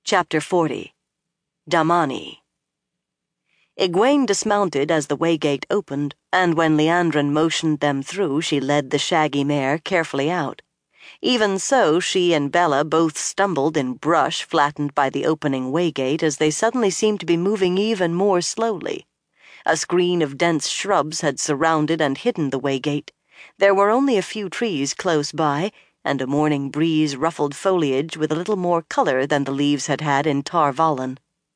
Chapter 40 Damani. Egwene dismounted as the waygate opened, and when Liandrin motioned them through, she led the shaggy mare carefully out. Even so, she and Bella both stumbled in brush flattened by the opening waygate as they suddenly seemed to be moving even more slowly. A screen of dense shrubs had surrounded and hidden the waygate. There were only a few trees close by, and a morning breeze ruffled foliage with a little more color than the leaves had had in Tar Valon.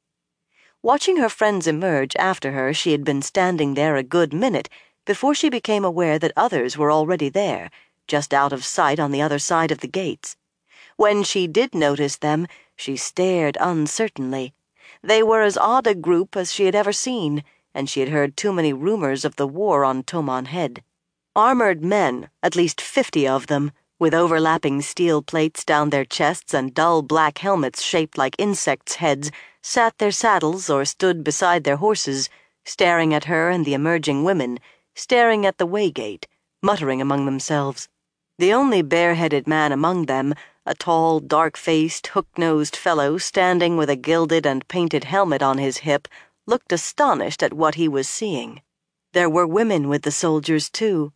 Watching her friends emerge after her, she had been standing there a good minute before she became aware that others were already there, just out of sight on the other side of the gates. When she did notice them, she stared uncertainly. They were as odd a group as she had ever seen, and she had heard too many rumors of the war on Toman Head. Armored men, at least 50 of them, with overlapping steel plates down their chests and dull black helmets shaped like insects' heads, sat their saddles or stood beside their horses, staring at her and the emerging women, staring at the waygate, muttering among themselves. The only bareheaded man among them, a tall, dark-faced, hook-nosed fellow standing with a gilded and painted helmet on his hip, looked astonished at what he was seeing. There were women with the soldiers, too.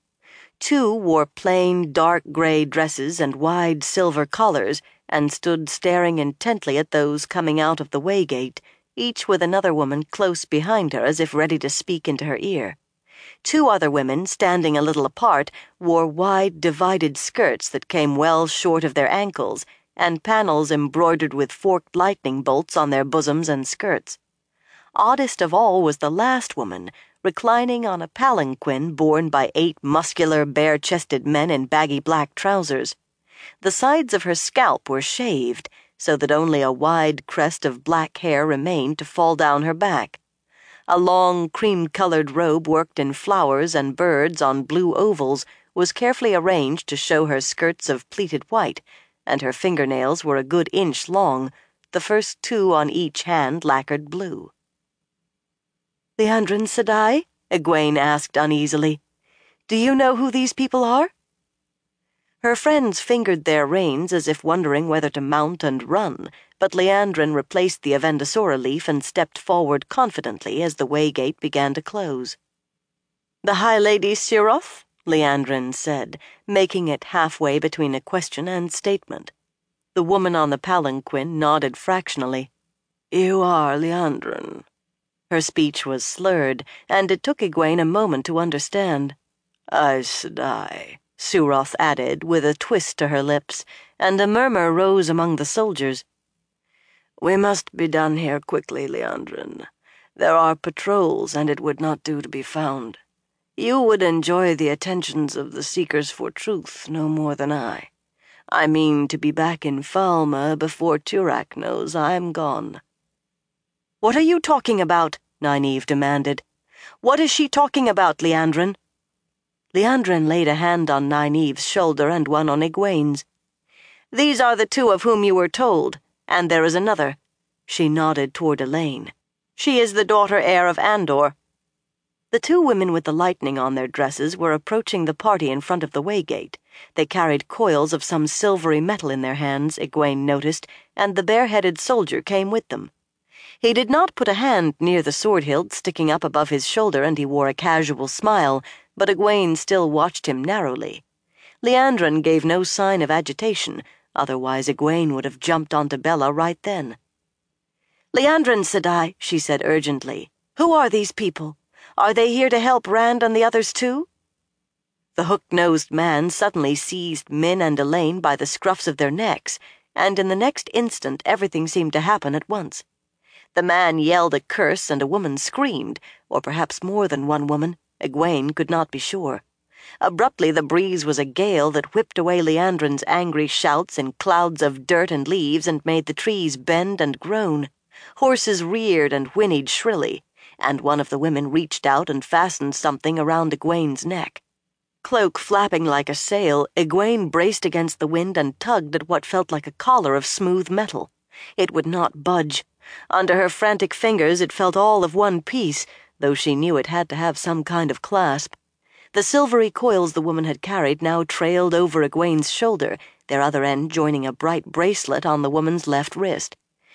2 wore plain, dark gray dresses and wide silver collars and stood staring intently at those coming out of the waygate, each with another woman close behind her as if ready to speak into her ear. 2 other women, standing a little apart, wore wide, divided skirts that came well short of their ankles and panels embroidered with forked lightning bolts on their bosoms and skirts. Oddest of all was the last woman, reclining on a palanquin borne by 8 muscular, bare-chested men in baggy black trousers. The sides of her scalp were shaved, so that only a wide crest of black hair remained to fall down her back. A long, cream-colored robe worked in flowers and birds on blue ovals was carefully arranged to show her skirts of pleated white, and her fingernails were a good inch long, the first 2 on each hand lacquered blue. "Liandrin Sedai?" Egwene asked uneasily. "Do you know who these people are?" Her friends fingered their reins as if wondering whether to mount and run, but Liandrin replaced the Avendasora leaf and stepped forward confidently as the waygate began to close. "The High Lady Siroth?" Liandrin said, making it halfway between a question and statement. The woman on the palanquin nodded fractionally. "You are Liandrin." Her speech was slurred, and it took Egwene a moment to understand. "Aes Sedai," Siroth added, with a twist to her lips, and a murmur rose among the soldiers. "We must be done here quickly, Liandrin. There are patrols, and it would not do to be found. You would enjoy the attentions of the Seekers for Truth no more than I. I mean to be back in Falme before Turak knows I'm gone." "What are you talking about?" Nynaeve demanded. "What is she talking about, Liandrin?" Liandrin laid a hand on Nynaeve's shoulder and one on Egwene's. "These are the 2 of whom you were told, and there is another." She nodded toward Elaine. "She is the daughter heir of Andor." The 2 women with the lightning on their dresses were approaching the party in front of the waygate. They carried coils of some silvery metal in their hands, Egwene noticed, and the bareheaded soldier came with them. He did not put a hand near the sword hilt sticking up above his shoulder, and he wore a casual smile, but Egwene still watched him narrowly. Liandrin gave no sign of agitation, otherwise Egwene would have jumped onto Bella right then. "Liandrin Sedai," she said urgently, "who are these people? Are they here to help Rand and the others too?" The hook-nosed man suddenly seized Min and Elaine by the scruffs of their necks, and in the next instant everything seemed to happen at once. The man yelled a curse and a woman screamed, or perhaps more than one woman. Egwene could not be sure. Abruptly the breeze was a gale that whipped away Liandrin's angry shouts in clouds of dirt and leaves and made the trees bend and groan. Horses reared and whinnied shrilly, and one of the women reached out and fastened something around Egwene's neck. Cloak flapping like a sail, Egwene braced against the wind and tugged at what felt like a collar of smooth metal. It would not budge. Under her frantic fingers it felt all of one piece, though she knew it had to have some kind of clasp. The silvery coils the woman had carried now trailed over Egwene's shoulder, their other end joining a bright bracelet on the woman's left wrist.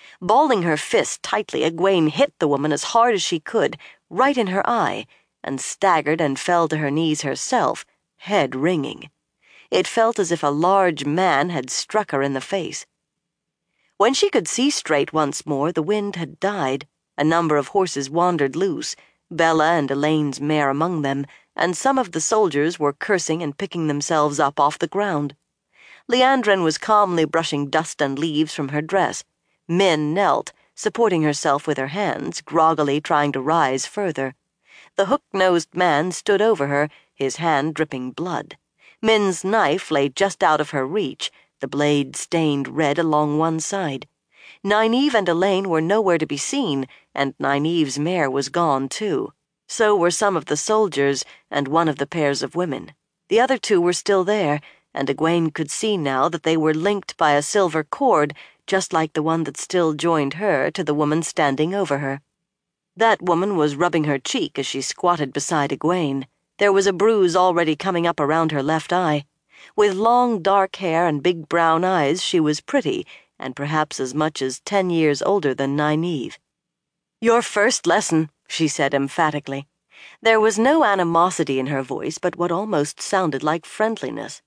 Balling her fist tightly, Egwene hit the woman as hard as she could, right in her eye, and staggered and fell to her knees herself, head ringing. It felt as if a large man had struck her in the face. When she could see straight once more, the wind had died. A number of horses wandered loose, Bella and Elaine's mare among them, and some of the soldiers were cursing and picking themselves up off the ground. Liandrin was calmly brushing dust and leaves from her dress. Min knelt, supporting herself with her hands, groggily trying to rise further. The hook-nosed man stood over her, his hand dripping blood. Min's knife lay just out of her reach, the blade stained red along one side. Nynaeve and Elaine were nowhere to be seen, and Nynaeve's mare was gone, too. So were some of the soldiers and one of the pairs of women. The other two were still there, and Egwene could see now that they were linked by a silver cord, just like the one that still joined her to the woman standing over her. That woman was rubbing her cheek as she squatted beside Egwene. There was a bruise already coming up around her left eye. With long dark hair and big brown eyes, she was pretty, and perhaps as much as 10 years older than Nynaeve. "Your first lesson," she said emphatically. There was no animosity in her voice, but what almost sounded like friendliness.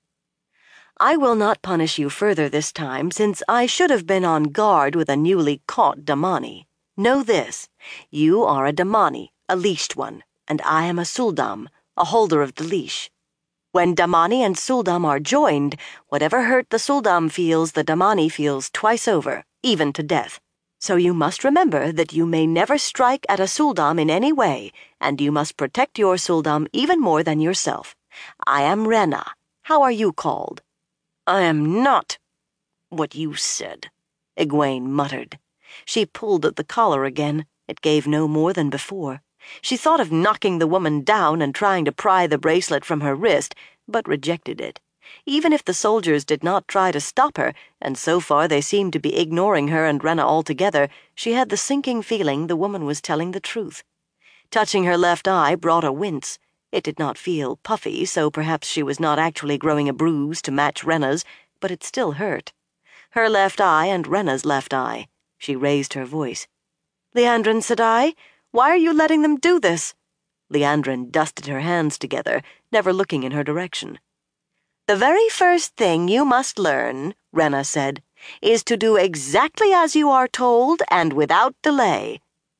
"I will not punish you further this time, since I should have been on guard with a newly caught Damani. Know this, you are a Damani, a leashed one, and I am a Suldam, a holder of the leash. When Damani and Suldam are joined, whatever hurt the Suldam feels, the Damani feels twice over, even to death. So you must remember that you may never strike at a Suldam in any way, and you must protect your Suldam even more than yourself. I am Rena. How are you called?" "I am not what you said," Egwene muttered. She pulled at the collar again. It gave no more than before. She thought of knocking the woman down and trying to pry the bracelet from her wrist, but rejected it. Even if the soldiers did not try to stop her, and so far they seemed to be ignoring her and Rena altogether, she had the sinking feeling the woman was telling the truth. Touching her left eye brought a wince. It did not feel puffy, so perhaps she was not actually growing a bruise to match Rena's, but it still hurt. Her left eye and Rena's left eye. She raised her voice. "Liandrin Sedai, why are you letting them do this?" Liandrin dusted her hands together, never looking in her direction. "The very first thing you must learn," Rena said, "is to do exactly as you are told and without delay."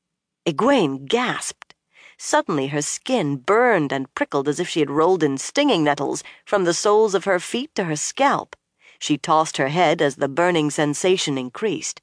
Egwene gasped. Suddenly her skin burned and prickled as if she had rolled in stinging nettles from the soles of her feet to her scalp. She tossed her head as the burning sensation increased.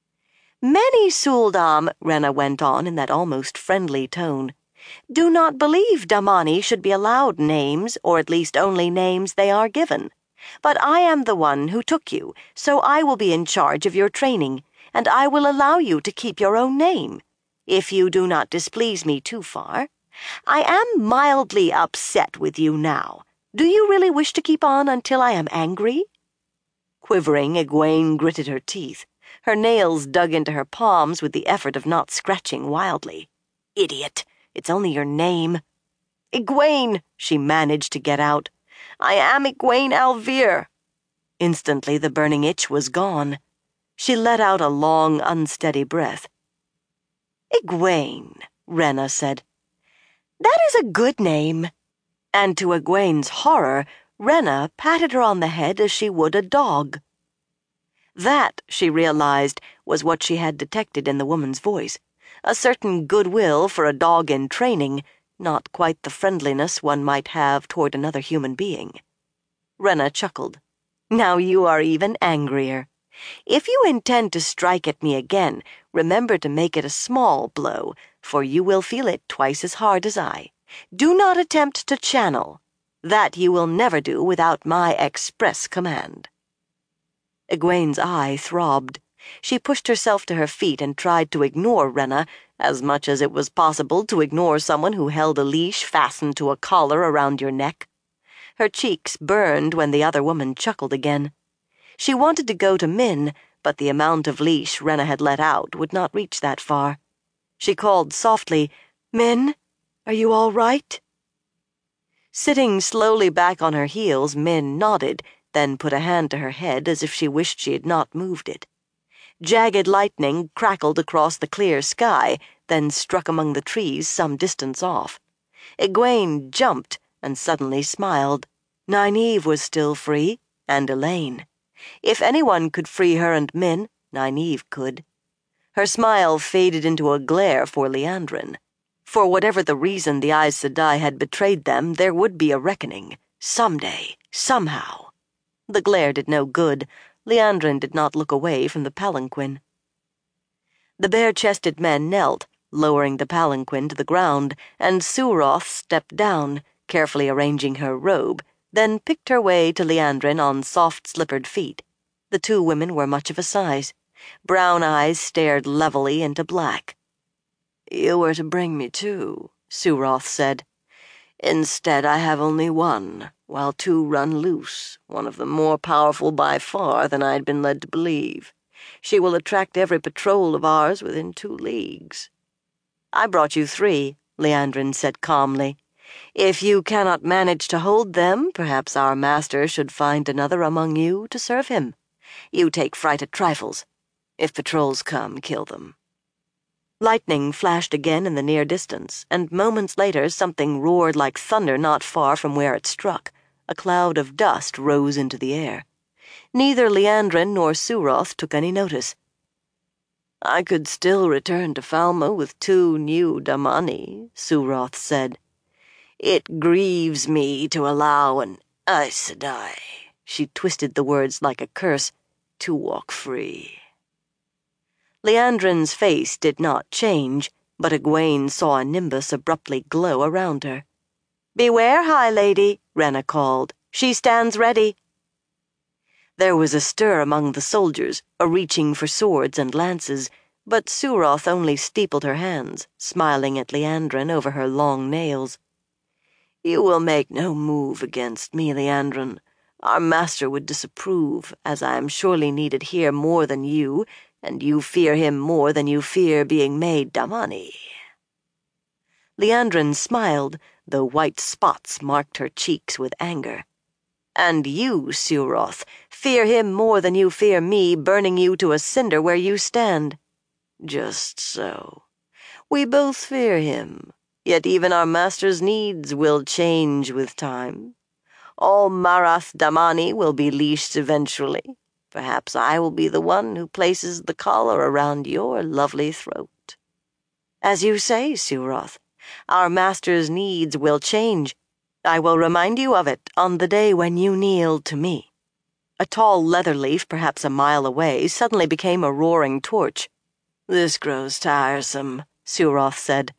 "Many Suldam," Rena went on in that almost friendly tone, "do not believe Damani should be allowed names, or at least only names they are given. But I am the one who took you, so I will be in charge of your training, and I will allow you to keep your own name, if you do not displease me too far. I am mildly upset with you now. Do you really wish to keep on until I am angry?" Quivering, Egwene gritted her teeth. Her nails dug into her palms with the effort of not scratching wildly. "Idiot! It's only your name." "Egwene!" she managed to get out. "I am Egwene al'Vere." Instantly the burning itch was gone. She let out a long, unsteady breath. "Egwene," Rena said. "That is a good name." And to Egwene's horror, Rena patted her on the head as she would a dog. That, she realized, was what she had detected in the woman's voice. A certain goodwill for a dog in training, not quite the friendliness one might have toward another human being. Rena chuckled. "Now you are even angrier. If you intend to strike at me again, remember to make it a small blow, for you will feel it twice as hard as I. Do not attempt to channel. That you will never do without my express command." Egwene's eye throbbed. She pushed herself to her feet and tried to ignore Rena, as much as it was possible to ignore someone who held a leash fastened to a collar around your neck. Her cheeks burned when the other woman chuckled again. She wanted to go to Min, but the amount of leash Rena had let out would not reach that far. She called softly, "Min, are you all right?" Sitting slowly back on her heels, Min nodded, then put a hand to her head as if she wished she had not moved it. Jagged lightning crackled across the clear sky, then struck among the trees some distance off. Egwene jumped and suddenly smiled. Nynaeve was still free, and Elaine. If anyone could free her and Min, Nynaeve could. Her smile faded into a glare for Liandrin. For whatever the reason the Aes Sedai had betrayed them, there would be a reckoning. Someday, somehow. The glare did no good. Liandrin did not look away from the palanquin. The bare-chested men knelt, lowering the palanquin to the ground, and Suroth stepped down, carefully arranging her robe, then picked her way to Liandrin on soft-slippered feet. The two women were much of a size. Brown eyes stared levelly into black. "You were to bring me two," Suroth said. "Instead, I have only one, while two run loose, one of them more powerful by far than I had been led to believe. She will attract every patrol of ours within 2 leagues. "I brought you 3, Liandrin said calmly. "If you cannot manage to hold them, perhaps our master should find another among you to serve him. You take fright at trifles. If patrols come, kill them." Lightning flashed again in the near distance, and moments later something roared like thunder not far from where it struck. A cloud of dust rose into the air. Neither Liandrin nor Suroth took any notice. "I could still return to Falme with 2 new Damani," Suroth said. "It grieves me to allow an Aes Sedai," she twisted the words like a curse, "to walk free." Liandrin's face did not change, but Egwene saw a nimbus abruptly glow around her. "Beware, High Lady," Renna called. "She stands ready." There was a stir among the soldiers, a reaching for swords and lances, but Suroth only steepled her hands, smiling at Liandrin over her long nails. "You will make no move against me, Liandrin. Our master would disapprove, as I am surely needed here more than you, and you fear him more than you fear being made Damani." Liandrin smiled, though white spots marked her cheeks with anger. "And you, Suroth, fear him more than you fear me burning you to a cinder where you stand." "Just so. We both fear him, yet even our master's needs will change with time. All Marath Damani will be leashed eventually. Perhaps I will be the one who places the collar around your lovely throat." "As you say, Suroth, our master's needs will change. I will remind you of it on the day when you kneel to me." A tall leather leaf, perhaps a mile away, suddenly became a roaring torch. "This grows tiresome," Suroth said.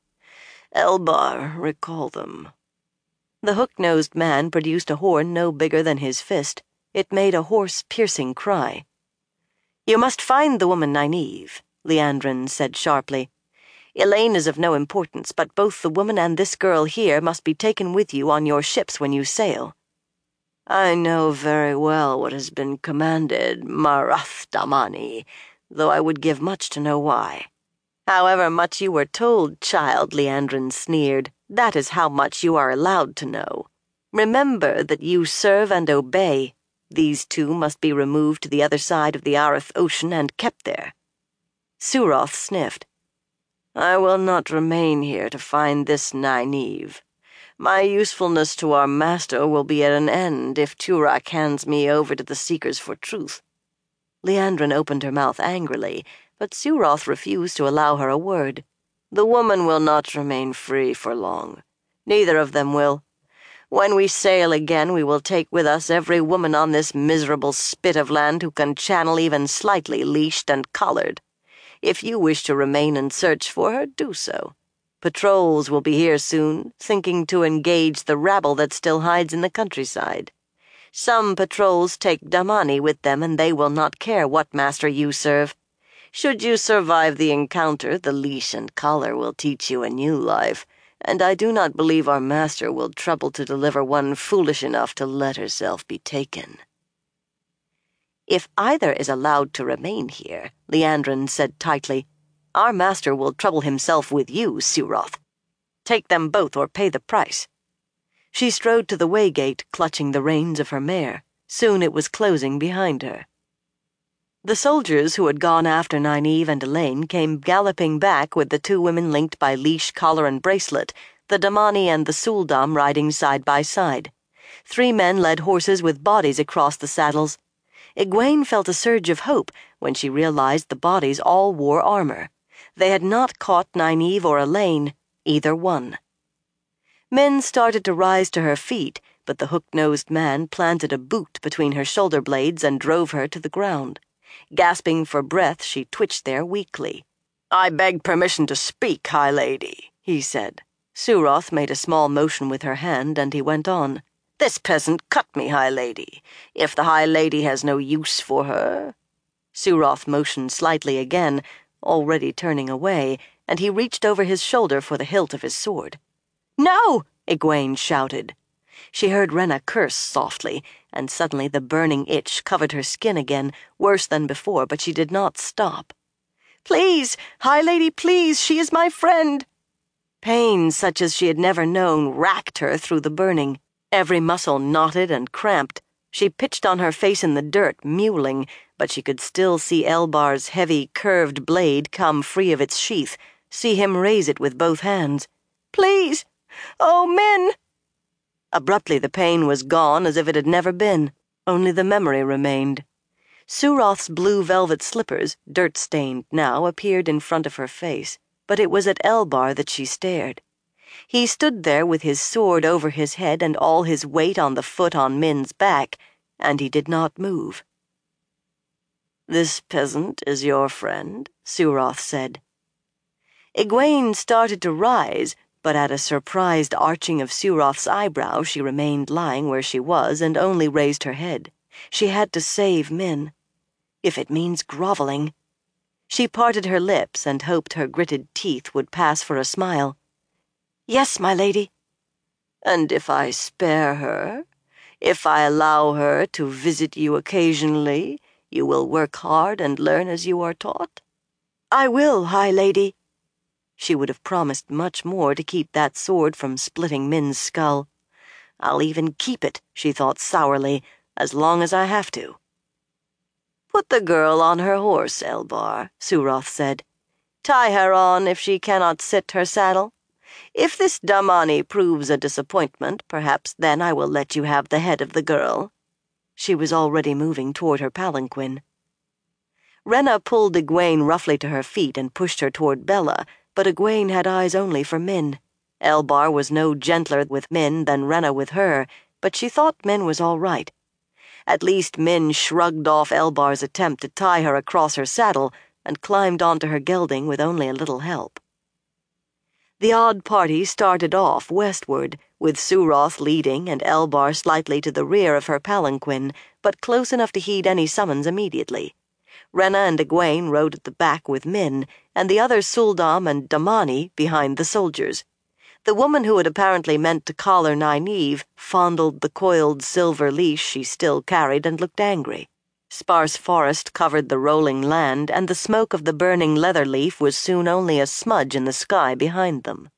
"Elbar, recall them." The hook-nosed man produced a horn no bigger than his fist. It made a hoarse, piercing cry. "You must find the woman Nynaeve," Liandrin said sharply. "Elaine is of no importance, but both the woman and this girl here must be taken with you on your ships when you sail." "I know very well what has been commanded, Marath Damani, though I would give much to know why." "However much you were told, child," Liandrin sneered, "that is how much you are allowed to know. Remember that you serve and obey. These 2 must be removed to the other side of the Arath Ocean and kept there." Suroth sniffed. "I will not remain here to find this Nynaeve. My usefulness to our master will be at an end if Turak hands me over to the Seekers for Truth." Liandrin opened her mouth angrily, but Suroth refused to allow her a word. "The woman will not remain free for long. Neither of them will. When we sail again, we will take with us every woman on this miserable spit of land who can channel even slightly leashed and collared. If you wish to remain and search for her, do so. Patrols will be here soon, thinking to engage the rabble that still hides in the countryside. Some patrols take Damani with them, and they will not care what master you serve. Should you survive the encounter, the leash and collar will teach you a new life, and I do not believe our master will trouble to deliver one foolish enough to let herself be taken." "If either is allowed to remain here," Liandrin said tightly, "our master will trouble himself with you, Suroth. Take them both or pay the price." She strode to the way gate, clutching the reins of her mare. Soon it was closing behind her. The soldiers who had gone after Nynaeve and Elaine came galloping back with the two women linked by leash, collar, and bracelet, the Damani and the Suldam riding side by side. 3 men led horses with bodies across the saddles. Egwene felt a surge of hope when she realized the bodies all wore armor. They had not caught Nynaeve or Elaine, either one. Min started to rise to her feet, but the hook-nosed man planted a boot between her shoulder blades and drove her to the ground. Gasping for breath, she twitched there weakly. "I beg permission to speak, High Lady," he said. Suroth made a small motion with her hand, and he went on. "This peasant cut me, High Lady. If the High Lady has no use for her—" Suroth motioned slightly again, already turning away, and he reached over his shoulder for the hilt of his sword. "No!" Egwene shouted. She heard Rena curse softly, and suddenly the burning itch covered her skin again, worse than before, but she did not stop. "Please, High Lady, please, she is my friend." Pain such as she had never known racked her through the burning. Every muscle knotted and cramped. She pitched on her face in the dirt, mewling, but she could still see Elbar's heavy, curved blade come free of its sheath, see him raise it with both hands. "Please! Oh, Min!" Abruptly the pain was gone as if it had never been. Only the memory remained. Suroth's blue velvet slippers, dirt-stained now, appeared in front of her face, but it was at Elbar that she stared. He stood there with his sword over his head and all his weight on the foot on Min's back, and he did not move. "This peasant is your friend?" Suroth said. Egwene started to rise, but at a surprised arching of Suroth's eyebrow she remained lying where she was and only raised her head. She had to save Min. If it means groveling. She parted her lips and hoped her gritted teeth would pass for a smile. "Yes, my lady." "And if I spare her, if I allow her to visit you occasionally, you will work hard and learn as you are taught?" "I will, High Lady." She would have promised much more to keep that sword from splitting Min's skull. "I'll even keep it," she thought sourly, "as long as I have to." "Put the girl on her horse, Elbar," Suroth said. "Tie her on if she cannot sit her saddle. If this Damani proves a disappointment, perhaps then I will let you have the head of the girl." She was already moving toward her palanquin. Rena pulled Egwene roughly to her feet and pushed her toward Bella, but Egwene had eyes only for Min. Elbar was no gentler with Min than Rena with her, but she thought Min was all right. At least Min shrugged off Elbar's attempt to tie her across her saddle and climbed onto her gelding with only a little help. The odd party started off westward, with Suroth leading and Elbar slightly to the rear of her palanquin, but close enough to heed any summons immediately. Rena and Egwene rode at the back with Min, and the other Suldam and Damani behind the soldiers. The woman who had apparently meant to collar Nynaeve fondled the coiled silver leash she still carried and looked angry. Sparse forest covered the rolling land, and the smoke of the burning leather leaf was soon only a smudge in the sky behind them.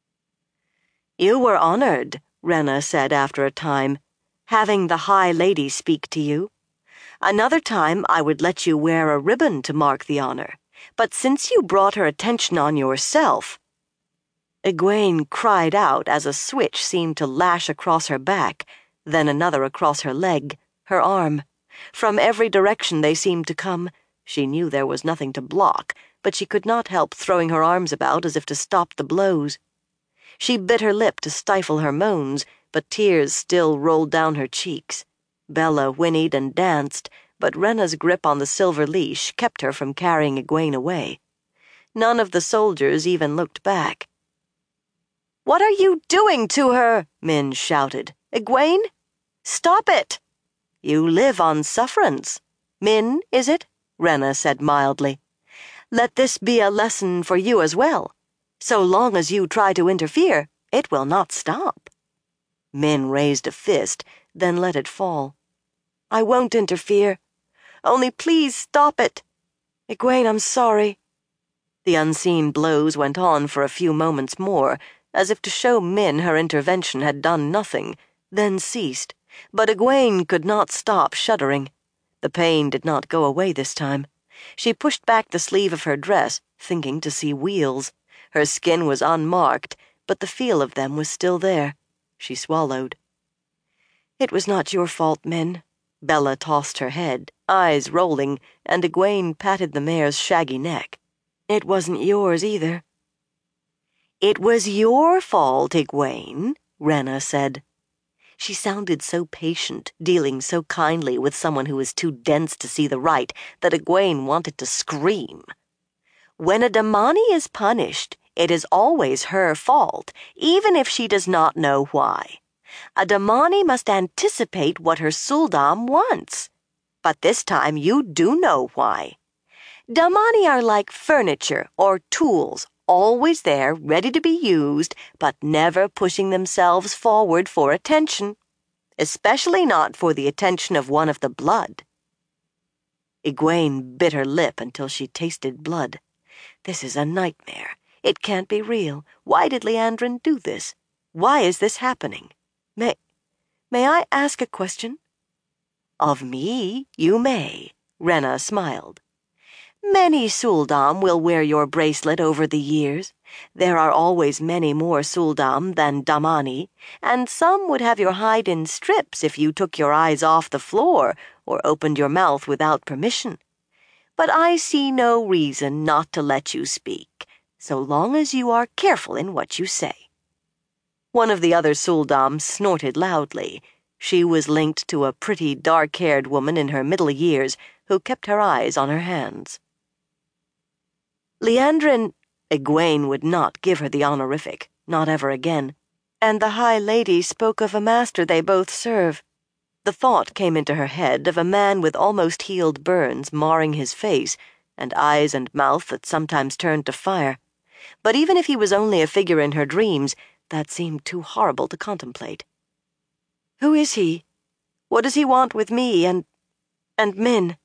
"You were honored," Rena said after a time, "having the High Lady speak to you. Another time I would let you wear a ribbon to mark the honor, but since you brought her attention on yourself—" Egwene cried out as a switch seemed to lash across her back, then another across her leg, her arm. From every direction they seemed to come. She knew there was nothing to block, but she could not help throwing her arms about as if to stop the blows. She bit her lip to stifle her moans, but tears still rolled down her cheeks. Bella whinnied and danced, but Rena's grip on the silver leash kept her from carrying Egwene away. None of the soldiers even looked back. "What are you doing to her?" Min shouted. "Egwene? Stop it!" "You live on sufferance. Min, is it?" Rena said mildly. "Let this be a lesson for you as well. So long as you try to interfere, it will not stop." Min raised a fist, then let it fall. "I won't interfere. Only please stop it. Egwene, I'm sorry." The unseen blows went on for a few moments more, as if to show Min her intervention had done nothing, then ceased, but Egwene could not stop shuddering. The pain did not go away this time. She pushed back the sleeve of her dress, thinking to see wheals. Her skin was unmarked, but the feel of them was still there. She swallowed. "It was not your fault, Min." Bella tossed her head, eyes rolling, and Egwene patted the mare's shaggy neck. "It wasn't yours either." "It was your fault, Egwene," Rena said. She sounded so patient, dealing so kindly with someone who was too dense to see the right, that Egwene wanted to scream. "When a Damani is punished, it is always her fault, even if she does not know why. A Damani must anticipate what her Sul'dam wants. But this time you do know why. Damani are like furniture or tools, always there, ready to be used, but never pushing themselves forward for attention, especially not for the attention of one of the blood." Egwene bit her lip until she tasted blood. This is a nightmare. It can't be real. Why did Liandrin do this? Why is this happening? May I ask a question?" "Of me, you may," Rena smiled. "Many Sul'dam will wear your bracelet over the years. There are always many more Sul'dam than Damani, and some would have your hide in strips if you took your eyes off the floor or opened your mouth without permission. But I see no reason not to let you speak, so long as you are careful in what you say." One of the other Sul'dam snorted loudly. She was linked to a pretty dark-haired woman in her middle years who kept her eyes on her hands. Liandrin, Egwene would not give her the honorific, not ever again, and the High Lady spoke of a master they both serve. The thought came into her head of a man with almost healed burns marring his face, and eyes and mouth that sometimes turned to fire. But even if he was only a figure in her dreams, that seemed too horrible to contemplate. "Who is he? What does he want with me and Min?"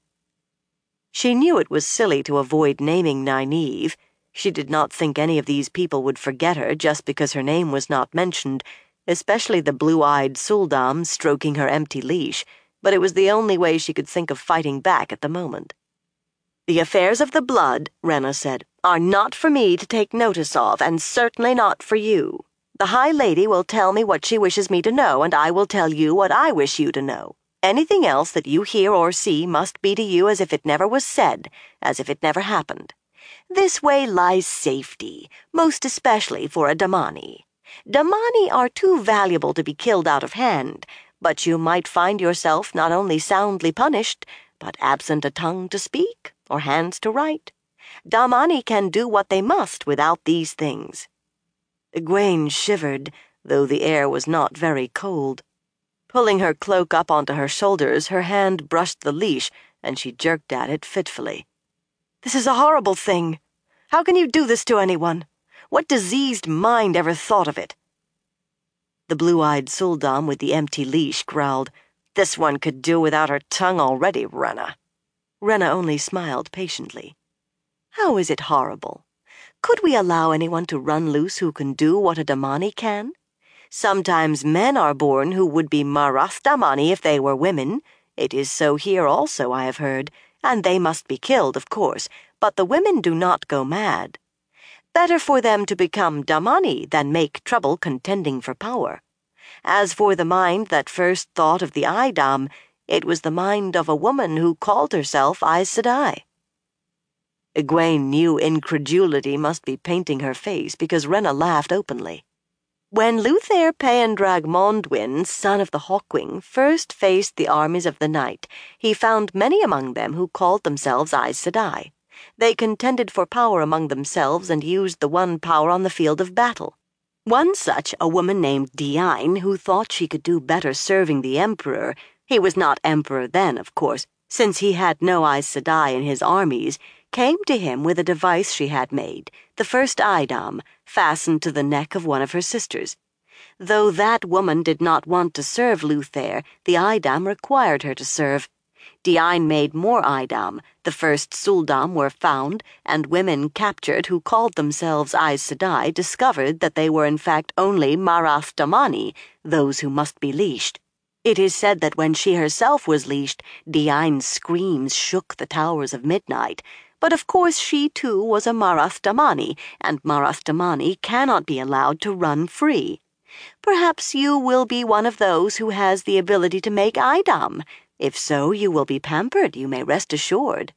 She knew it was silly to avoid naming Nynaeve. She did not think any of these people would forget her just because her name was not mentioned, especially the blue-eyed Sul'dam stroking her empty leash, but it was the only way she could think of fighting back at the moment. "The affairs of the blood," Rena said, "are not for me to take notice of, and certainly not for you. The High Lady will tell me what she wishes me to know, and I will tell you what I wish you to know. Anything else that you hear or see must be to you as if it never was said, as if it never happened. This way lies safety, most especially for a Damani. Damani are too valuable to be killed out of hand, but you might find yourself not only soundly punished, but absent a tongue to speak or hands to write. Damani can do what they must without these things." Egwene shivered, though the air was not very cold. Pulling her cloak up onto her shoulders, her hand brushed the leash, and she jerked at it fitfully. "This is a horrible thing. How can you do this to anyone? What diseased mind ever thought of it?" The blue-eyed Sul'dam with the empty leash growled, "This one could do without her tongue already, Rena." Rena only smiled patiently. "How is it horrible? Could we allow anyone to run loose who can do what a Damani can? Sometimes men are born who would be Maras Damani if they were women. It is so here also, I have heard, and they must be killed, of course, but the women do not go mad. Better for them to become Damani than make trouble contending for power. As for the mind that first thought of the Idam, it was the mind of a woman who called herself Aes Sedai." Egwene knew incredulity must be painting her face because Rena laughed openly. "When Luthair Peyendrag Mondwyn, son of the Hawkwing, first faced the armies of the night, he found many among them who called themselves Aes Sedai. They contended for power among themselves and used the one power on the field of battle. One such, a woman named Diain, who thought she could do better serving the Emperor. He was not Emperor then, of course, since he had no Aes Sedai in his armies, came to him with a device she had made, the first Idam, fastened to the neck of one of her sisters. Though that woman did not want to serve Luthair, the Idam required her to serve. Diain made more Idam, the first Sul'dam were found, and women captured who called themselves Aes Sedai discovered that they were in fact only Maras Damani, those who must be leashed. It is said that when she herself was leashed, Diane's screams shook the towers of midnight. But of course she too was a Marath Damani, and Marath Damani cannot be allowed to run free. Perhaps you will be one of those who has the ability to make Idam. If so, you will be pampered, you may rest assured.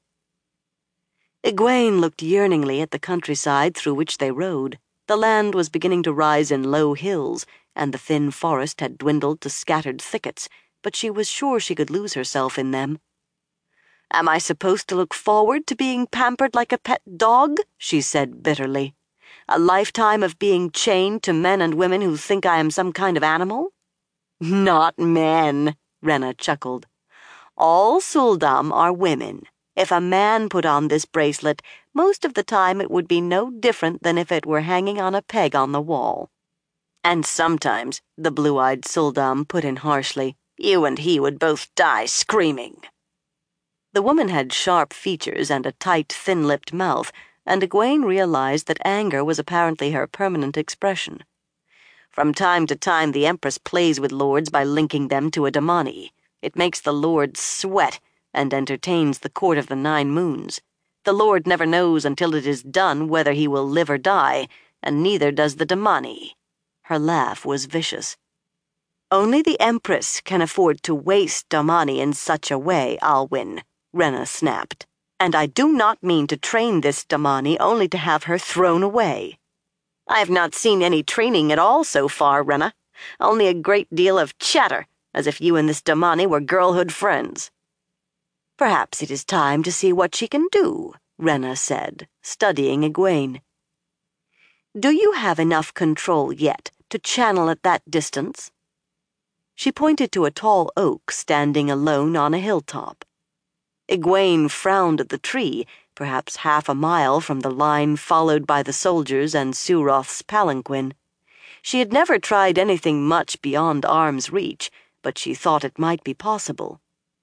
Egwene looked yearningly at the countryside through which they rode. The land was beginning to rise in low hills, and the thin forest had dwindled to scattered thickets, but she was sure she could lose herself in them. "Am I supposed to look forward to being pampered like a pet dog?" she said bitterly. "A lifetime of being chained to men and women who think I am some kind of animal?" "Not men," Rena chuckled. "All Suldam are women. If a man put on this bracelet, most of the time it would be no different than if it were hanging on a peg on the wall." "And sometimes," the blue-eyed Suldam put in harshly, "you and he would both die screaming." The woman had sharp features and a tight, thin-lipped mouth, and Egwene realized that anger was apparently her permanent expression. "From time to time the Empress plays with lords by linking them to a Damani. It makes the lord sweat, and entertains the court of the 9 moons. The lord never knows until it is done whether he will live or die, and neither does the Damani." Her laugh was vicious. "Only the Empress can afford to waste Damani in such a way, Alwyn," Rena snapped. "And I do not mean to train this Damani only to have her thrown away." "I have not seen any training at all so far, Rena. Only a great deal of chatter, as if you and this Damani were girlhood friends." "Perhaps it is time to see what she can do," Rena said, studying Egwene. "Do you have enough control yet to channel at that distance?" She pointed to a tall oak standing alone on a hilltop. Egwene frowned at the tree, perhaps half a mile from the line followed by the soldiers and Suroth's palanquin. She had never tried anything much beyond arm's reach, but she thought it might be possible.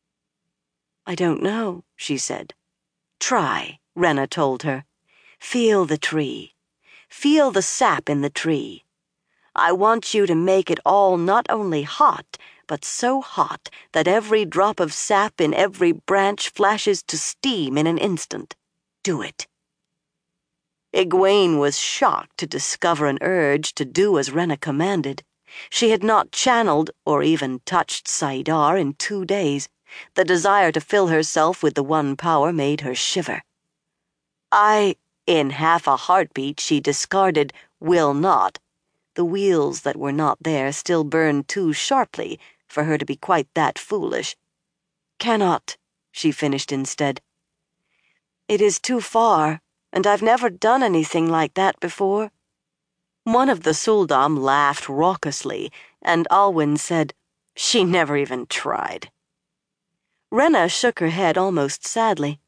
"I don't know," she said. "Try," Rena told her. "Feel the tree. Feel the sap in the tree. I want you to make it all not only hot, but so hot that every drop of sap in every branch flashes to steam in an instant. Do it." Egwene was shocked to discover an urge to do as Rena commanded. She had not channeled or even touched saidar in 2 days. The desire to fill herself with the one power made her shiver. In half a heartbeat she discarded "will not." The wheels that were not there still burned too sharply for her to be quite that foolish. "Cannot," she finished instead. "It is too far, and I've never done anything like that before." One of the Suldam laughed raucously, and Alwyn said, "She never even tried." Rena shook her head almost sadly.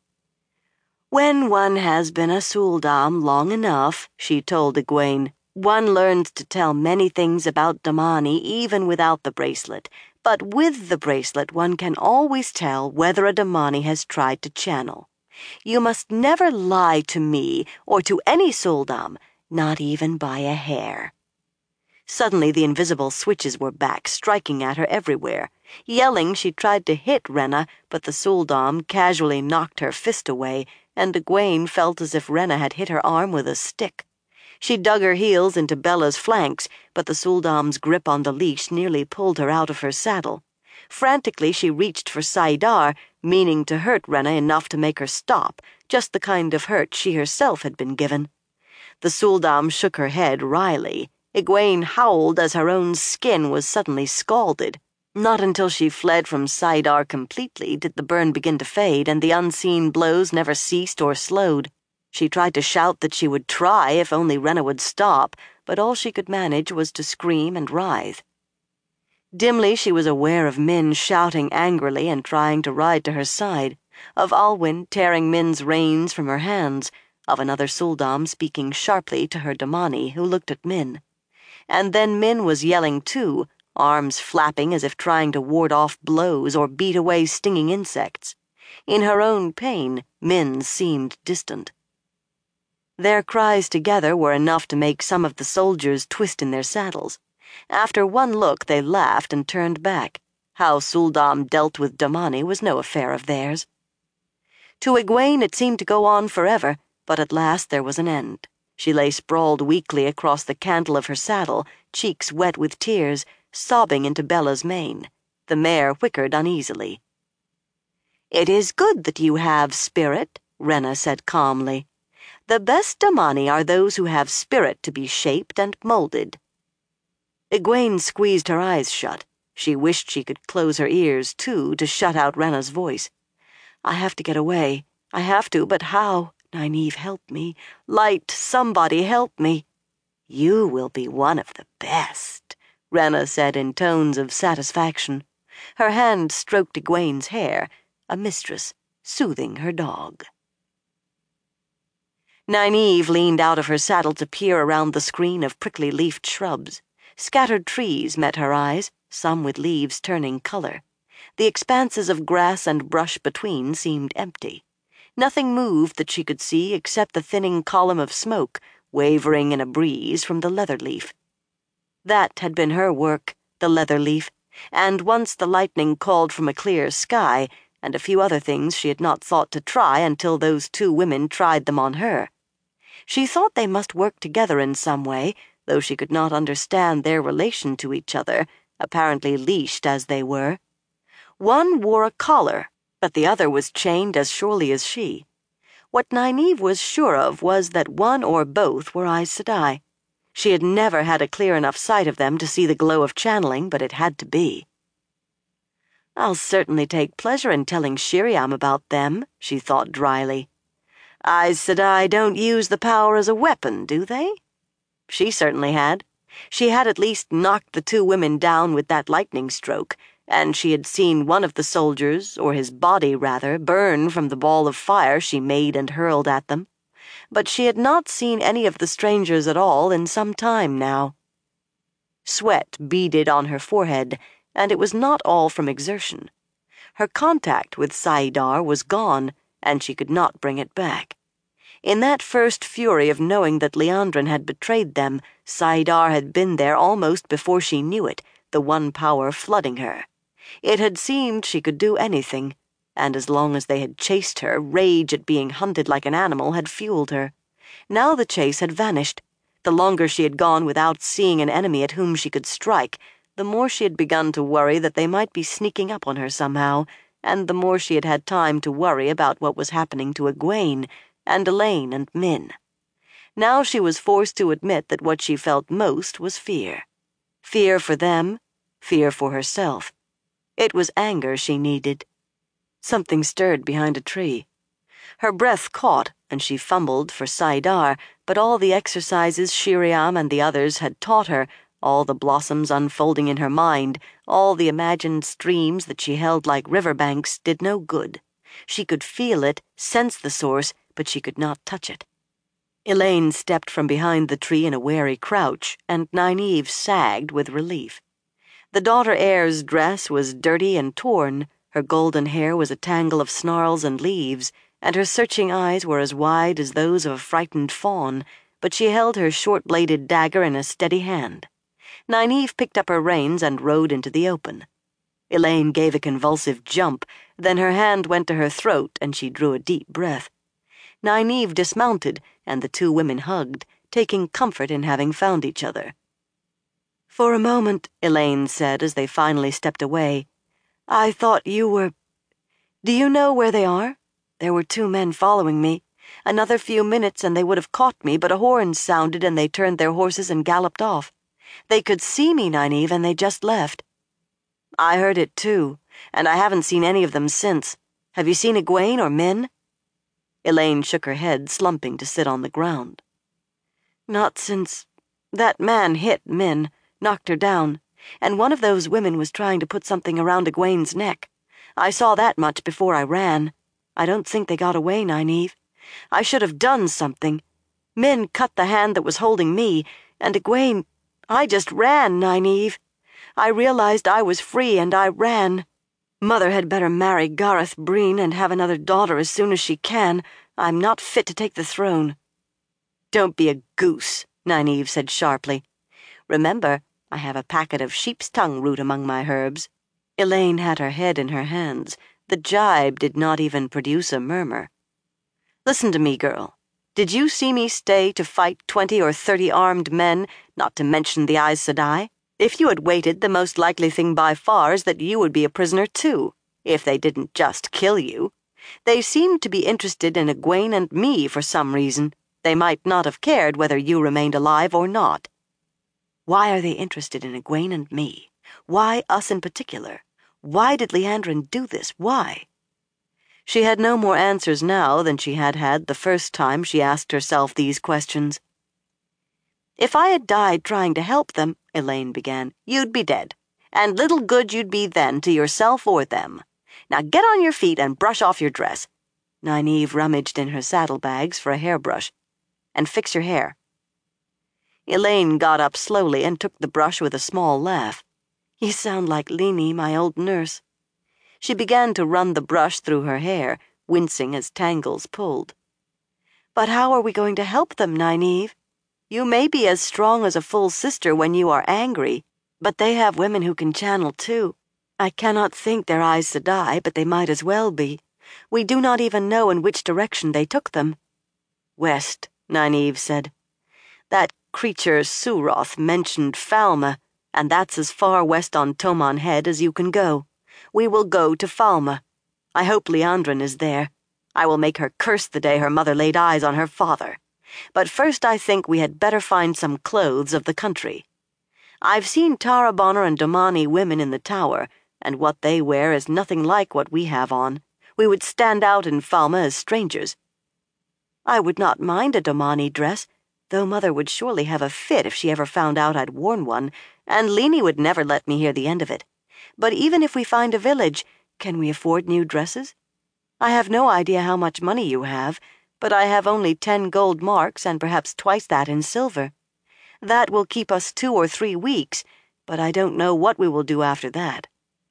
"When one has been a Suldam long enough," she told Egwene, "one learns to tell many things about Damani even without the bracelet, but with the bracelet one can always tell whether a Damani has tried to channel. You must never lie to me or to any Suldam, not even by a hair." Suddenly the invisible switches were back, striking at her everywhere. Yelling, she tried to hit Rena, but the Suldam casually knocked her fist away, and Egwene felt as if Rena had hit her arm with a stick. She dug her heels into Bella's flanks, but the Suldam's grip on the leash nearly pulled her out of her saddle. Frantically, she reached for saidar, meaning to hurt Rena enough to make her stop, just the kind of hurt she herself had been given. The Suldam shook her head wryly. Egwene howled as her own skin was suddenly scalded. Not until she fled from saidar completely did the burn begin to fade, and the unseen blows never ceased or slowed. She tried to shout that she would try if only Rena would stop, but all she could manage was to scream and writhe. Dimly she was aware of Min shouting angrily and trying to ride to her side, of Alwyn tearing Min's reins from her hands, of another Suldam speaking sharply to her Damani who looked at Min. And then Min was yelling too, arms flapping as if trying to ward off blows or beat away stinging insects. In her own pain, Min seemed distant. Their cries together were enough to make some of the soldiers twist in their saddles. After one look, they laughed and turned back. How Suldam dealt with Damani was no affair of theirs. To Egwene it seemed to go on forever, but at last there was an end. She lay sprawled weakly across the cantle of her saddle, cheeks wet with tears, sobbing into Bella's mane. The mare whickered uneasily. "It is good that you have spirit," Renna said calmly. "The best Damani are those who have spirit to be shaped and molded." Egwene squeezed her eyes shut. She wished she could close her ears, too, to shut out Renna's voice. "I have to get away. I have to, but how? Nynaeve, help me. Light, somebody help me." "You will be one of the best," Renna said in tones of satisfaction. Her hand stroked Egwene's hair, a mistress soothing her dog. Nynaeve leaned out of her saddle to peer around the screen of prickly-leafed shrubs. Scattered trees met her eyes, some with leaves turning color. The expanses of grass and brush between seemed empty. Nothing moved that she could see except the thinning column of smoke wavering in a breeze from the leather-leaf. That had been her work, the leather-leaf, and once the lightning called from a clear sky, and a few other things she had not thought to try until those two women tried them on her. She thought they must work together in some way, though she could not understand their relation to each other, apparently leashed as they were. One wore a collar, but the other was chained as surely as she. What Nynaeve was sure of was that one or both were Aes Sedai. She had never had a clear enough sight of them to see the glow of channeling, but it had to be. "I'll certainly take pleasure in telling Shiriam about them," she thought dryly. "Aes Sedai don't use the power as a weapon, do they?" She certainly had. She had at least knocked the two women down with that lightning stroke, and she had seen one of the soldiers, or his body rather, burn from the ball of fire she made and hurled at them. But she had not seen any of the strangers at all in some time now. Sweat beaded on her forehead, and it was not all from exertion. Her contact with saidar was gone, and she could not bring it back. In that first fury of knowing that Liandrin had betrayed them, saidar had been there almost before she knew it, the one power flooding her. It had seemed she could do anything, and as long as they had chased her, rage at being hunted like an animal had fueled her. Now the chase had vanished. The longer she had gone without seeing an enemy at whom she could strike, the more she had begun to worry that they might be sneaking up on her somehow, and the more she had had time to worry about what was happening to Egwene, and Elain and Min. Now she was forced to admit that what she felt most was fear. Fear for them, fear for herself. It was anger she needed. Something stirred behind a tree. Her breath caught, and she fumbled for saidar, but all the exercises Shiriam and the others had taught her, all the blossoms unfolding in her mind, all the imagined streams that she held like riverbanks, did no good. She could feel it, sense the source, but she could not touch it. Elaine stepped from behind the tree in a wary crouch, and Nynaeve sagged with relief. The daughter heir's dress was dirty and torn, her golden hair was a tangle of snarls and leaves, and her searching eyes were as wide as those of a frightened fawn, but she held her short-bladed dagger in a steady hand. Nynaeve picked up her reins and rode into the open. Elaine gave a convulsive jump, then her hand went to her throat and she drew a deep breath. Nynaeve dismounted, and the two women hugged, taking comfort in having found each other. "For a moment," Elaine said as they finally stepped away, "I thought you were... Do you know where they are? There were two men following me. Another few minutes and they would have caught me, but a horn sounded and they turned their horses and galloped off. They could see me, Nynaeve, and they just left." "I heard it too, and I haven't seen any of them since. Have you seen Egwene or Min?" Elaine shook her head, slumping to sit on the ground. "Not since... That man hit Min, knocked her down, and one of those women was trying to put something around Egwene's neck. I saw that much before I ran. I don't think they got away, Nynaeve. I should have done something. Min cut the hand that was holding me, and Egwene... I just ran, Nynaeve. I realized I was free and I ran. Mother had better marry Gareth Breen and have another daughter as soon as she can. I'm not fit to take the throne." "Don't be a goose," Nynaeve said sharply. "Remember, I have a packet of sheep's tongue root among my herbs." Elaine had her head in her hands. The jibe did not even produce a murmur. Listen to me, girl. Did you see me stay to fight 20 or 30 armed men, not to mention the Aes Sedai? If you had waited, the most likely thing by far is that you would be a prisoner too, if they didn't just kill you. They seemed to be interested in Egwene and me for some reason. They might not have cared whether you remained alive or not. Why are they interested in Egwene and me? Why us in particular? Why did Liandrin do this? Why? She had no more answers now than she had had the first time she asked herself these questions. If I had died trying to help them, Elaine began, you'd be dead, and little good you'd be then to yourself or them. Now get on your feet and brush off your dress. Nynaeve rummaged in her saddlebags for a hairbrush. And fix your hair. Elaine got up slowly and took the brush with a small laugh. You sound like Lini, my old nurse. She began to run the brush through her hair, wincing as tangles pulled. But how are we going to help them, Nynaeve? You may be as strong as a full sister when you are angry, but they have women who can channel too. I cannot think they're Aes Sedai, but they might as well be. We do not even know in which direction they took them. West, Nynaeve said. That creature Suroth mentioned Falme, and that's as far west on Toman Head as you can go. We will go to Falme. I hope Liandrin is there. I will make her curse the day her mother laid eyes on her father. But first I think we had better find some clothes of the country. I've seen Tarabonner and Domani women in the tower, and what they wear is nothing like what we have on. We would stand out in Falme as strangers. I would not mind a Domani dress, though Mother would surely have a fit if she ever found out I'd worn one, and Lini would never let me hear the end of it. But even if we find a village, can we afford new dresses? I have no idea how much money you have, but I have only 10 gold marks and perhaps twice that in silver. That will keep us 2 or 3 weeks, but I don't know what we will do after that.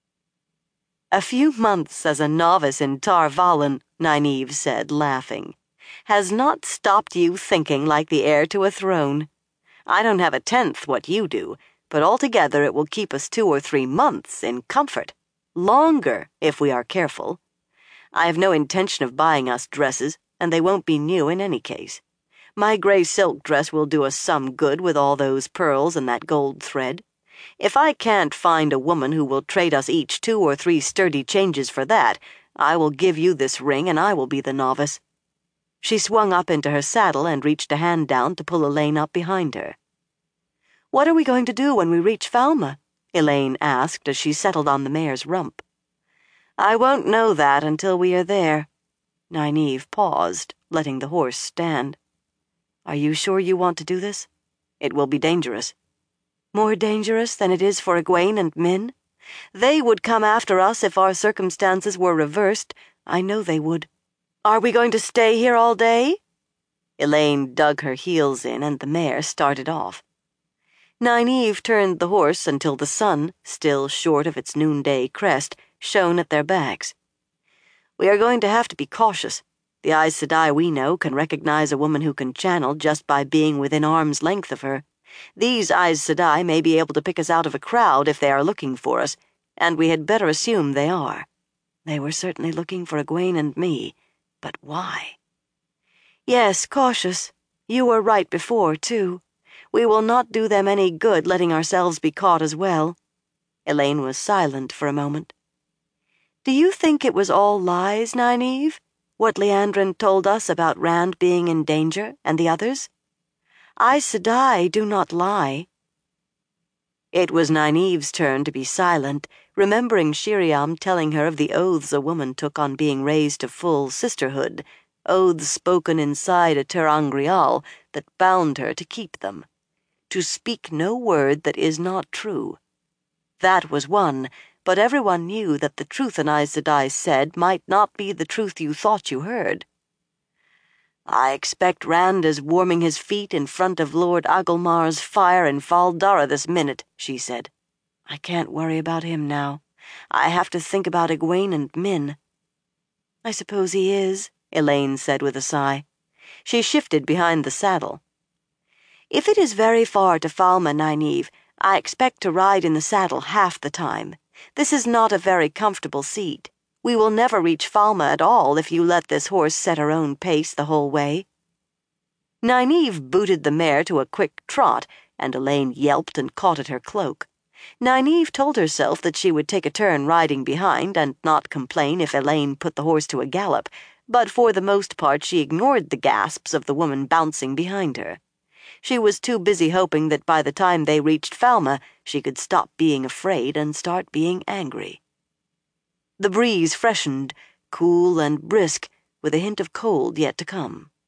A few months as a novice in Tar Valon, Nynaeve said, laughing, has not stopped you thinking like the heir to a throne. I don't have a tenth what you do, but altogether it will keep us 2 or 3 months in comfort. Longer, if we are careful. I have no intention of buying us dresses, and they won't be new in any case. My gray silk dress will do us some good with all those pearls and that gold thread. If I can't find a woman who will trade us each 2 or 3 sturdy changes for that, I will give you this ring and I will be the novice. She swung up into her saddle and reached a hand down to pull Elaine up behind her. What are we going to do when we reach Falme? Elaine asked as she settled on the mare's rump. I won't know that until we are there. Nynaeve paused, letting the horse stand. Are you sure you want to do this? It will be dangerous. More dangerous than it is for Egwene and Min? They would come after us if our circumstances were reversed. I know they would. Are we going to stay here all day? Elaine dug her heels in and the mare started off. Nynaeve turned the horse until the sun, still short of its noonday crest, shone at their backs. We are going to have to be cautious. The Aes Sedai we know can recognize a woman who can channel just by being within arm's length of her. These Aes Sedai may be able to pick us out of a crowd if they are looking for us, and we had better assume they are. They were certainly looking for Egwene and me, but why? Yes, cautious. You were right before, too. We will not do them any good letting ourselves be caught as well. Elaine was silent for a moment. Do you think it was all lies, Nynaeve? What Liandrin told us about Rand being in danger and the others? Aes Sedai do not lie. It was Nynaeve's turn to be silent, remembering Shiriam telling her of the oaths a woman took on being raised to full sisterhood, oaths spoken inside a ter'angreal that bound her to keep them. To speak no word that is not true. That was one, but everyone knew that the truth an Aes Sedai said might not be the truth you thought you heard. I expect Rand is warming his feet in front of Lord Agelmar's fire in Fal Dara this minute, she said. I can't worry about him now. I have to think about Egwene and Min. I suppose he is, Elaine said with a sigh. She shifted behind the saddle. If it is very far to Falme, Nynaeve, I expect to ride in the saddle half the time. This is not a very comfortable seat. We will never reach Falmouth at all if you let this horse set her own pace the whole way." Nynaeve booted the mare to a quick trot, and Elaine yelped and caught at her cloak. Nynaeve told herself that she would take a turn riding behind and not complain if Elaine put the horse to a gallop, but for the most part she ignored the gasps of the woman bouncing behind her. She was too busy hoping that by the time they reached Falmouth she could stop being afraid and start being angry. The breeze freshened, cool and brisk, with a hint of cold yet to come.